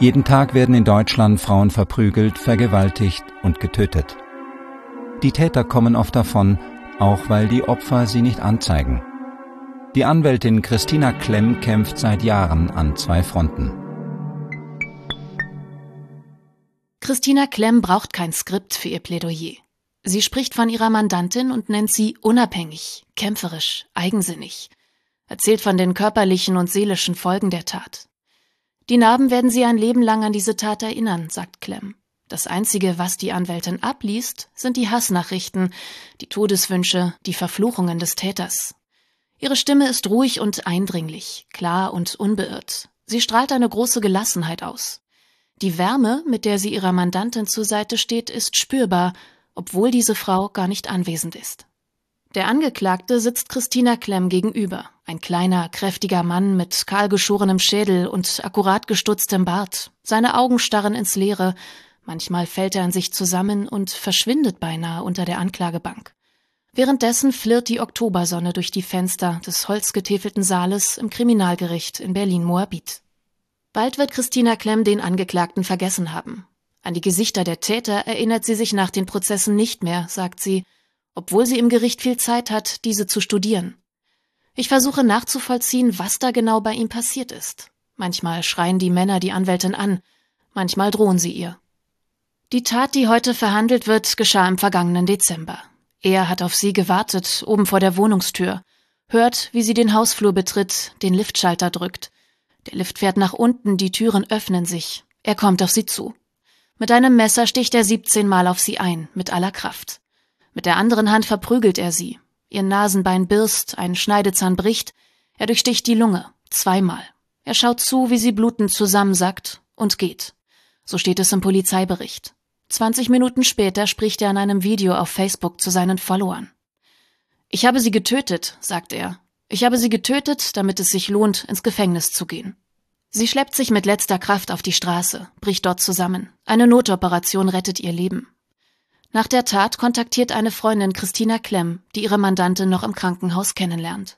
Jeden Tag werden in Deutschland Frauen verprügelt, vergewaltigt und getötet. Die Täter kommen oft davon, auch weil die Opfer sie nicht anzeigen. Die Anwältin Christina Klemm kämpft seit Jahren an 2 Fronten. Christina Klemm braucht kein Skript für ihr Plädoyer. Sie spricht von ihrer Mandantin und nennt sie unabhängig, kämpferisch, eigensinnig. Erzählt von den körperlichen und seelischen Folgen der Tat. Die Narben werden sie ein Leben lang an diese Tat erinnern, sagt Klemm. Das Einzige, was die Anwältin abliest, sind die Hassnachrichten, die Todeswünsche, die Verfluchungen des Täters. Ihre Stimme ist ruhig und eindringlich, klar und unbeirrt. Sie strahlt eine große Gelassenheit aus. Die Wärme, mit der sie ihrer Mandantin zur Seite steht, ist spürbar, obwohl diese Frau gar nicht anwesend ist. Der Angeklagte sitzt Christina Klemm gegenüber. Ein kleiner, kräftiger Mann mit kahlgeschorenem Schädel und akkurat gestutztem Bart. Seine Augen starren ins Leere. Manchmal fällt er an sich zusammen und verschwindet beinahe unter der Anklagebank. Währenddessen flirrt die Oktobersonne durch die Fenster des holzgetäfelten Saales im Kriminalgericht in Berlin-Moabit. Bald wird Christina Klemm den Angeklagten vergessen haben. An die Gesichter der Täter erinnert sie sich nach den Prozessen nicht mehr, sagt sie, obwohl sie im Gericht viel Zeit hat, diese zu studieren. Ich versuche nachzuvollziehen, was da genau bei ihm passiert ist. Manchmal schreien die Männer die Anwältin an, manchmal drohen sie ihr. Die Tat, die heute verhandelt wird, geschah im vergangenen Dezember. Er hat auf sie gewartet, oben vor der Wohnungstür, hört, wie sie den Hausflur betritt, den Liftschalter drückt. Der Lift fährt nach unten, die Türen öffnen sich. Er kommt auf sie zu. Mit einem Messer sticht er 17 Mal auf sie ein, mit aller Kraft. Mit der anderen Hand verprügelt er sie. Ihr Nasenbein birst, ein Schneidezahn bricht. Er durchsticht die Lunge, 2-mal. Er schaut zu, wie sie blutend zusammensackt und geht. So steht es im Polizeibericht. 20 Minuten später spricht er in einem Video auf Facebook zu seinen Followern. Ich habe sie getötet, sagt er. Ich habe sie getötet, damit es sich lohnt, ins Gefängnis zu gehen. Sie schleppt sich mit letzter Kraft auf die Straße, bricht dort zusammen. Eine Notoperation rettet ihr Leben. Nach der Tat kontaktiert eine Freundin Christina Klemm, die ihre Mandantin noch im Krankenhaus kennenlernt.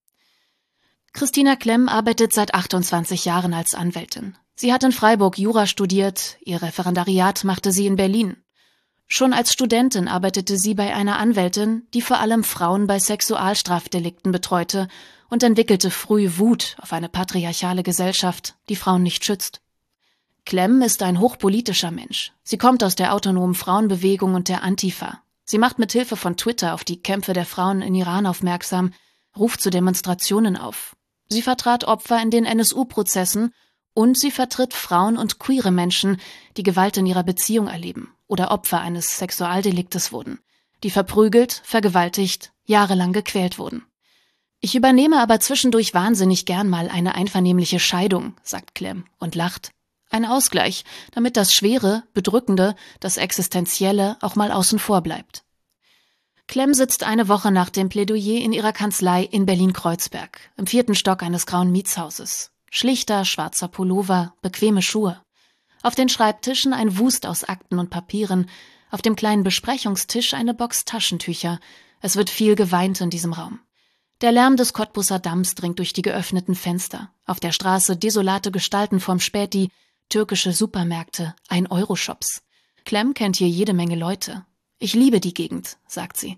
Christina Klemm arbeitet seit 28 Jahren als Anwältin. Sie hat in Freiburg Jura studiert, ihr Referendariat machte sie in Berlin. Schon als Studentin arbeitete sie bei einer Anwältin, die vor allem Frauen bei Sexualstrafdelikten betreute und entwickelte früh Wut auf eine patriarchale Gesellschaft, die Frauen nicht schützt. Klemm ist ein hochpolitischer Mensch. Sie kommt aus der autonomen Frauenbewegung und der Antifa. Sie macht mit Hilfe von Twitter auf die Kämpfe der Frauen in Iran aufmerksam, ruft zu Demonstrationen auf. Sie vertrat Opfer in den NSU-Prozessen und sie vertritt Frauen und queere Menschen, die Gewalt in ihrer Beziehung erleben oder Opfer eines Sexualdeliktes wurden, die verprügelt, vergewaltigt, jahrelang gequält wurden. Ich übernehme aber zwischendurch wahnsinnig gern mal eine einvernehmliche Scheidung, sagt Klemm und lacht. Ein Ausgleich, damit das Schwere, Bedrückende, das Existenzielle auch mal außen vor bleibt. Klemm sitzt eine Woche nach dem Plädoyer in ihrer Kanzlei in Berlin-Kreuzberg, im 4. Stock eines grauen Mietshauses. Schlichter, schwarzer Pullover, bequeme Schuhe. Auf den Schreibtischen ein Wust aus Akten und Papieren, auf dem kleinen Besprechungstisch eine Box Taschentücher. Es wird viel geweint in diesem Raum. Der Lärm des Cottbuser Damms dringt durch die geöffneten Fenster. Auf der Straße desolate Gestalten vorm Späti, türkische Supermärkte, 1-Euro-Shops. Klemm kennt hier jede Menge Leute. Ich liebe die Gegend, sagt sie.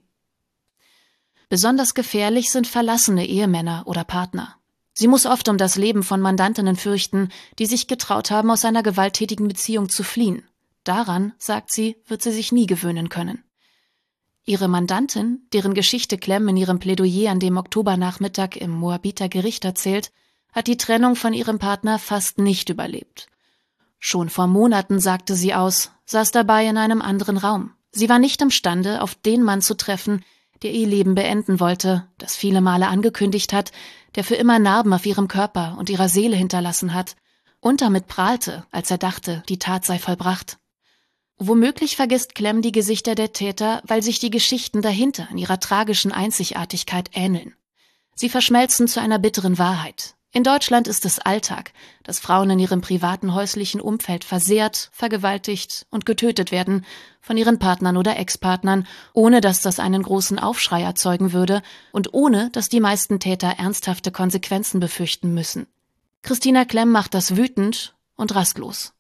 Besonders gefährlich sind verlassene Ehemänner oder Partner. Sie muss oft um das Leben von Mandantinnen fürchten, die sich getraut haben, aus einer gewalttätigen Beziehung zu fliehen. Daran, sagt sie, wird sie sich nie gewöhnen können. Ihre Mandantin, deren Geschichte Klemm in ihrem Plädoyer an dem Oktobernachmittag im Moabiter Gericht erzählt, hat die Trennung von ihrem Partner fast nicht überlebt. Schon vor Monaten, sagte sie aus, saß dabei in einem anderen Raum. Sie war nicht imstande, auf den Mann zu treffen, der ihr Leben beenden wollte, das viele Male angekündigt hat, der für immer Narben auf ihrem Körper und ihrer Seele hinterlassen hat und damit prahlte, als er dachte, die Tat sei vollbracht. Womöglich vergisst Klemm die Gesichter der Täter, weil sich die Geschichten dahinter in ihrer tragischen Einzigartigkeit ähneln. Sie verschmelzen zu einer bitteren Wahrheit. In Deutschland ist es Alltag, dass Frauen in ihrem privaten häuslichen Umfeld versehrt, vergewaltigt und getötet werden von ihren Partnern oder Ex-Partnern, ohne dass das einen großen Aufschrei erzeugen würde und ohne dass die meisten Täter ernsthafte Konsequenzen befürchten müssen. Christina Klemm macht das wütend und rastlos.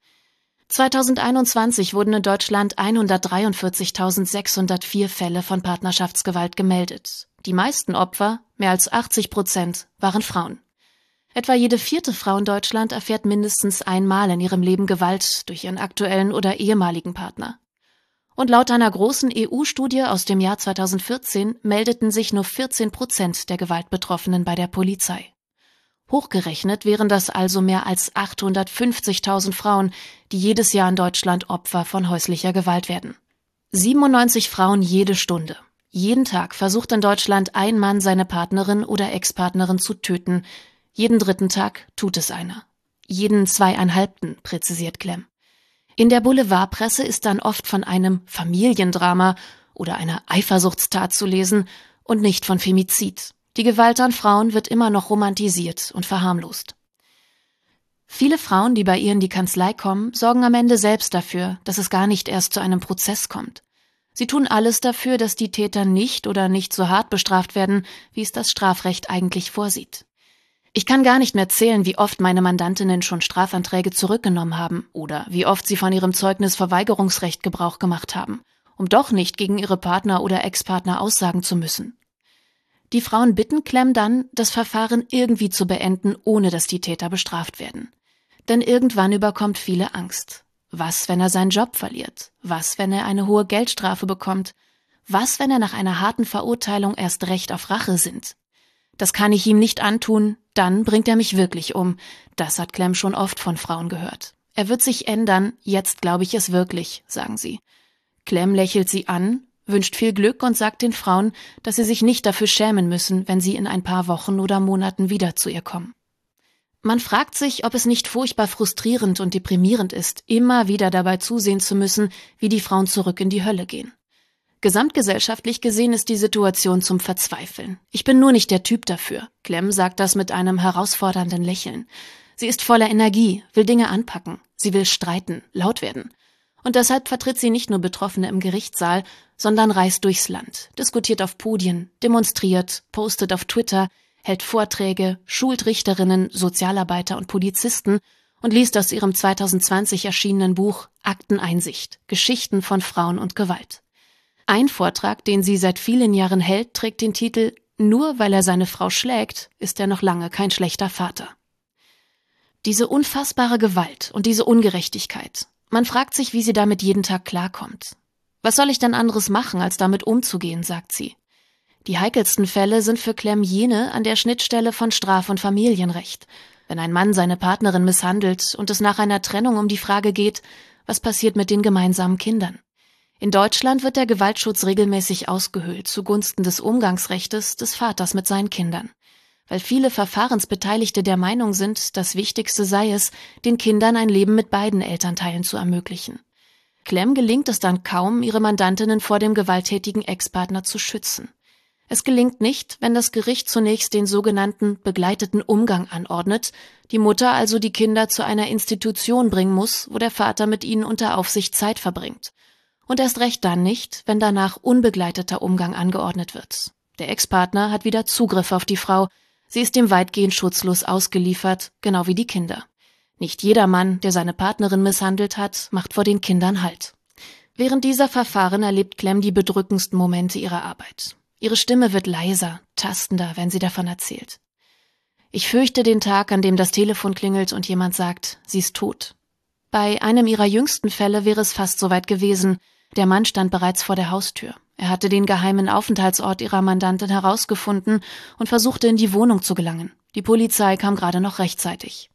2021 wurden in Deutschland 143.604 Fälle von Partnerschaftsgewalt gemeldet. Die meisten Opfer, mehr als 80%, waren Frauen. Etwa jede 4. Frau in Deutschland erfährt mindestens einmal in ihrem Leben Gewalt durch ihren aktuellen oder ehemaligen Partner. Und laut einer großen EU-Studie aus dem Jahr 2014 meldeten sich nur 14% der Gewaltbetroffenen bei der Polizei. Hochgerechnet wären das also mehr als 850.000 Frauen, die jedes Jahr in Deutschland Opfer von häuslicher Gewalt werden. 97 Frauen jede Stunde. Jeden Tag versucht in Deutschland ein Mann, seine Partnerin oder Ex-Partnerin zu töten. Jeden 3. Tag tut es einer. Jeden 2,5., präzisiert Klemm. In der Boulevardpresse ist dann oft von einem Familiendrama oder einer Eifersuchtstat zu lesen und nicht von Femizid. Die Gewalt an Frauen wird immer noch romantisiert und verharmlost. Viele Frauen, die bei ihr in die Kanzlei kommen, sorgen am Ende selbst dafür, dass es gar nicht erst zu einem Prozess kommt. Sie tun alles dafür, dass die Täter nicht oder nicht so hart bestraft werden, wie es das Strafrecht eigentlich vorsieht. Ich kann gar nicht mehr zählen, wie oft meine Mandantinnen schon Strafanträge zurückgenommen haben oder wie oft sie von ihrem Zeugnisverweigerungsrecht Gebrauch gemacht haben, um doch nicht gegen ihre Partner oder Ex-Partner aussagen zu müssen. Die Frauen bitten Klemm dann, das Verfahren irgendwie zu beenden, ohne dass die Täter bestraft werden. Denn irgendwann überkommt viele Angst. Was, wenn er seinen Job verliert? Was, wenn er eine hohe Geldstrafe bekommt? Was, wenn er nach einer harten Verurteilung erst recht auf Rache sinnt? Das kann ich ihm nicht antun, dann bringt er mich wirklich um. Das hat Klemm schon oft von Frauen gehört. Er wird sich ändern, jetzt glaube ich es wirklich, sagen sie. Klemm lächelt sie an, wünscht viel Glück und sagt den Frauen, dass sie sich nicht dafür schämen müssen, wenn sie in ein paar Wochen oder Monaten wieder zu ihr kommen. Man fragt sich, ob es nicht furchtbar frustrierend und deprimierend ist, immer wieder dabei zusehen zu müssen, wie die Frauen zurück in die Hölle gehen. Gesamtgesellschaftlich gesehen ist die Situation zum Verzweifeln. Ich bin nur nicht der Typ dafür. Klemm sagt das mit einem herausfordernden Lächeln. Sie ist voller Energie, will Dinge anpacken. Sie will streiten, laut werden. Und deshalb vertritt sie nicht nur Betroffene im Gerichtssaal, sondern reist durchs Land, diskutiert auf Podien, demonstriert, postet auf Twitter, hält Vorträge, schult Richterinnen, Sozialarbeiter und Polizisten und liest aus ihrem 2020 erschienenen Buch Akteneinsicht, Geschichten von Frauen und Gewalt. Ein Vortrag, den sie seit vielen Jahren hält, trägt den Titel »Nur weil er seine Frau schlägt, ist er noch lange kein schlechter Vater«. Diese unfassbare Gewalt und diese Ungerechtigkeit. Man fragt sich, wie sie damit jeden Tag klarkommt. Was soll ich denn anderes machen, als damit umzugehen, sagt sie. Die heikelsten Fälle sind für Klemm jene an der Schnittstelle von Straf- und Familienrecht. Wenn ein Mann seine Partnerin misshandelt und es nach einer Trennung um die Frage geht, was passiert mit den gemeinsamen Kindern? In Deutschland wird der Gewaltschutz regelmäßig ausgehöhlt zugunsten des Umgangsrechtes des Vaters mit seinen Kindern. Weil viele Verfahrensbeteiligte der Meinung sind, das Wichtigste sei es, den Kindern ein Leben mit beiden Elternteilen zu ermöglichen. Klemm gelingt es dann kaum, ihre Mandantinnen vor dem gewalttätigen Ex-Partner zu schützen. Es gelingt nicht, wenn das Gericht zunächst den sogenannten begleiteten Umgang anordnet, die Mutter also die Kinder zu einer Institution bringen muss, wo der Vater mit ihnen unter Aufsicht Zeit verbringt. Und erst recht dann nicht, wenn danach unbegleiteter Umgang angeordnet wird. Der Ex-Partner hat wieder Zugriff auf die Frau, sie ist ihm weitgehend schutzlos ausgeliefert, genau wie die Kinder. Nicht jeder Mann, der seine Partnerin misshandelt hat, macht vor den Kindern Halt. Während dieser Verfahren erlebt Klemm die bedrückendsten Momente ihrer Arbeit. Ihre Stimme wird leiser, tastender, wenn sie davon erzählt. Ich fürchte den Tag, an dem das Telefon klingelt und jemand sagt, sie ist tot. Bei einem ihrer jüngsten Fälle wäre es fast soweit gewesen. Der Mann stand bereits vor der Haustür. Er hatte den geheimen Aufenthaltsort ihrer Mandantin herausgefunden und versuchte in die Wohnung zu gelangen. Die Polizei kam gerade noch rechtzeitig.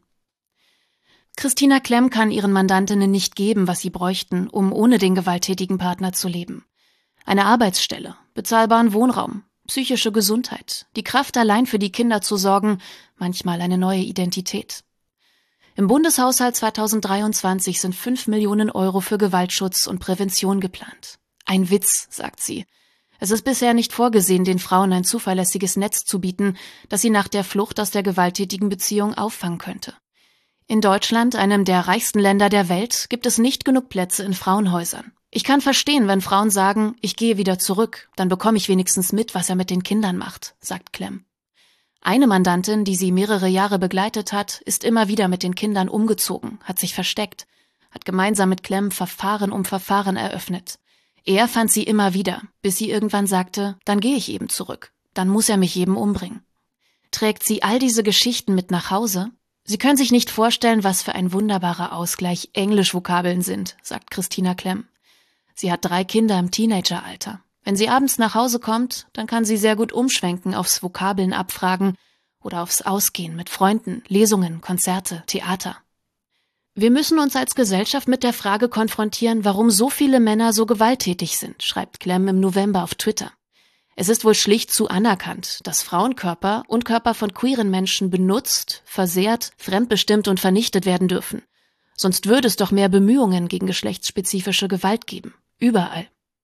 Christina Klemm kann ihren Mandantinnen nicht geben, was sie bräuchten, um ohne den gewalttätigen Partner zu leben. Eine Arbeitsstelle, bezahlbaren Wohnraum, psychische Gesundheit, die Kraft allein für die Kinder zu sorgen, manchmal eine neue Identität. Im Bundeshaushalt 2023 sind 5 Millionen Euro für Gewaltschutz und Prävention geplant. Ein Witz, sagt sie. Es ist bisher nicht vorgesehen, den Frauen ein zuverlässiges Netz zu bieten, das sie nach der Flucht aus der gewalttätigen Beziehung auffangen könnte. In Deutschland, einem der reichsten Länder der Welt, gibt es nicht genug Plätze in Frauenhäusern. Ich kann verstehen, wenn Frauen sagen, ich gehe wieder zurück, dann bekomme ich wenigstens mit, was er mit den Kindern macht, sagt Klemm. Eine Mandantin, die sie mehrere Jahre begleitet hat, ist immer wieder mit den Kindern umgezogen, hat sich versteckt, hat gemeinsam mit Clem Verfahren um Verfahren eröffnet. Er fand sie immer wieder, bis sie irgendwann sagte, dann gehe ich eben zurück, dann muss er mich eben umbringen. Trägt sie all diese Geschichten mit nach Hause? Sie können sich nicht vorstellen, was für ein wunderbarer Ausgleich Englischvokabeln sind, sagt Christina Clem. Sie hat 3 Kinder im Teenageralter. Wenn sie abends nach Hause kommt, dann kann sie sehr gut umschwenken aufs Vokabeln abfragen oder aufs Ausgehen mit Freunden, Lesungen, Konzerte, Theater. Wir müssen uns als Gesellschaft mit der Frage konfrontieren, warum so viele Männer so gewalttätig sind, schreibt Clem im November auf Twitter. Es ist wohl schlicht zu anerkannt, dass Frauenkörper und Körper von queeren Menschen benutzt, versehrt, fremdbestimmt und vernichtet werden dürfen. Sonst würde es doch mehr Bemühungen gegen geschlechtsspezifische Gewalt geben. Überall.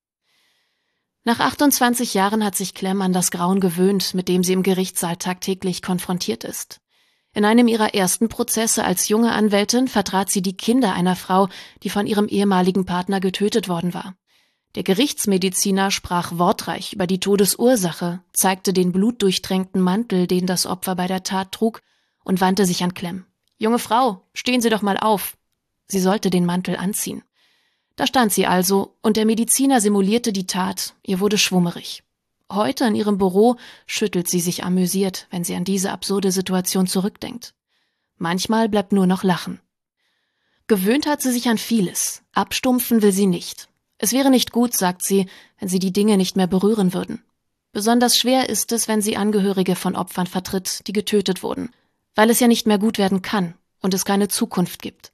Nach 28 Jahren hat sich Clem an das Grauen gewöhnt, mit dem sie im Gerichtssaal tagtäglich konfrontiert ist. In einem ihrer ersten Prozesse als junge Anwältin vertrat sie die Kinder einer Frau, die von ihrem ehemaligen Partner getötet worden war. Der Gerichtsmediziner sprach wortreich über die Todesursache, zeigte den blutdurchtränkten Mantel, den das Opfer bei der Tat trug, und wandte sich an Clem. »Junge Frau, stehen Sie doch mal auf!« Sie sollte den Mantel anziehen. Da stand sie also, und der Mediziner simulierte die Tat, ihr wurde schwummerig. Heute in ihrem Büro schüttelt sie sich amüsiert, wenn sie an diese absurde Situation zurückdenkt. Manchmal bleibt nur noch Lachen. Gewöhnt hat sie sich an vieles, abstumpfen will sie nicht. Es wäre nicht gut, sagt sie, wenn sie die Dinge nicht mehr berühren würden. Besonders schwer ist es, wenn sie Angehörige von Opfern vertritt, die getötet wurden, weil es ja nicht mehr gut werden kann und es keine Zukunft gibt.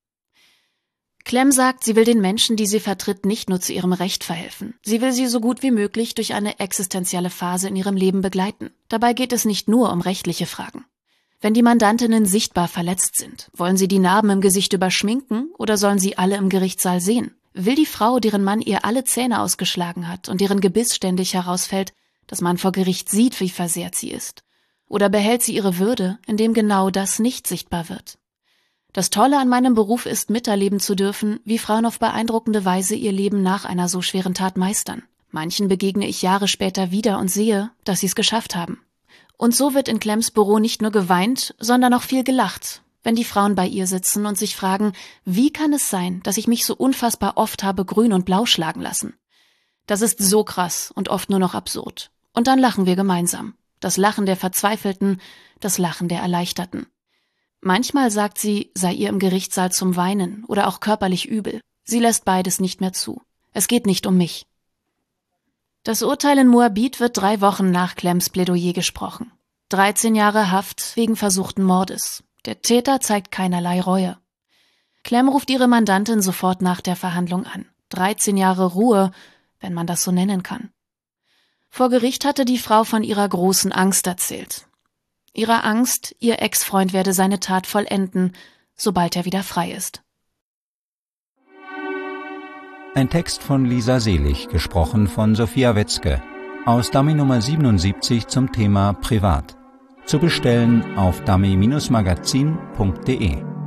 Clem sagt, sie will den Menschen, die sie vertritt, nicht nur zu ihrem Recht verhelfen. Sie will sie so gut wie möglich durch eine existenzielle Phase in ihrem Leben begleiten. Dabei geht es nicht nur um rechtliche Fragen. Wenn die Mandantinnen sichtbar verletzt sind, wollen sie die Narben im Gesicht überschminken oder sollen sie alle im Gerichtssaal sehen? Will die Frau, deren Mann ihr alle Zähne ausgeschlagen hat und deren Gebiss ständig herausfällt, dass man vor Gericht sieht, wie versehrt sie ist? Oder behält sie ihre Würde, indem genau das nicht sichtbar wird? Das Tolle an meinem Beruf ist, miterleben zu dürfen, wie Frauen auf beeindruckende Weise ihr Leben nach einer so schweren Tat meistern. Manchen begegne ich Jahre später wieder und sehe, dass sie es geschafft haben. Und so wird in Clems Büro nicht nur geweint, sondern auch viel gelacht, wenn die Frauen bei ihr sitzen und sich fragen, wie kann es sein, dass ich mich so unfassbar oft habe grün und blau schlagen lassen? Das ist so krass und oft nur noch absurd. Und dann lachen wir gemeinsam. Das Lachen der Verzweifelten, das Lachen der Erleichterten. Manchmal sagt sie, sei ihr im Gerichtssaal zum Weinen oder auch körperlich übel. Sie lässt beides nicht mehr zu. Es geht nicht um mich. Das Urteil in Moabit wird 3 Wochen nach Clems Plädoyer gesprochen. 13 Jahre Haft wegen versuchten Mordes. Der Täter zeigt keinerlei Reue. Clem ruft ihre Mandantin sofort nach der Verhandlung an. 13 Jahre Ruhe, wenn man das so nennen kann. Vor Gericht hatte die Frau von ihrer großen Angst erzählt. Ihrer Angst, ihr Ex-Freund werde seine Tat vollenden, sobald er wieder frei ist. Ein Text von Lisa Selig, gesprochen von Sophia Wetzke, aus Dummy Nummer 77 zum Thema Privat. Zu bestellen auf dummy-magazin.de.